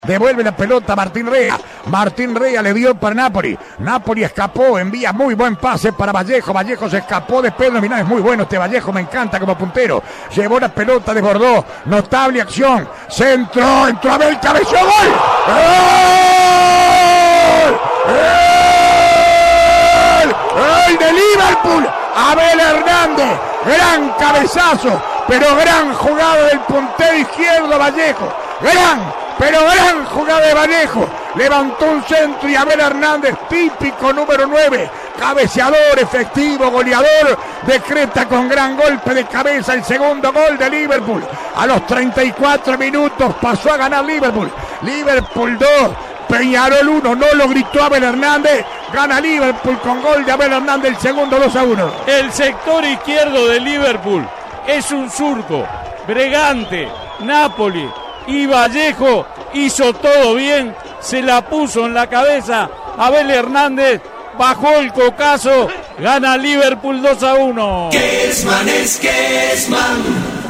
Devuelve la pelota a Martín Rea. Martín Rea le dio para Napoli. Napoli escapó, envía muy buen pase para Vallejo. Vallejo se escapó de Pedro Minán. Es muy bueno este Vallejo, me encanta como puntero. Llevó la pelota, desbordó. Notable acción. Centro, entró Abel, cabeceó, gol. ¡Gol de Liverpool! Abel Hernández. Gran cabezazo, pero gran jugada del puntero izquierdo Vallejo. Gran jugada de Vallejo. Levantó un centro y Abel Hernández, típico número 9, cabeceador, efectivo, goleador, decreta con gran golpe de cabeza el segundo gol de Liverpool. A los 34 minutos pasó a ganar Liverpool. Liverpool 2, Peñarol 1, no lo gritó Abel Hernández. Gana Liverpool con gol de Abel Hernández, el segundo 2-1. El sector izquierdo de Liverpool es un surco. Bregante, Napoli y Vallejo hizo todo bien, se la puso en la cabeza Abel Hernández, bajó el cocazo, gana Liverpool 2-1. Kesman es Kesman.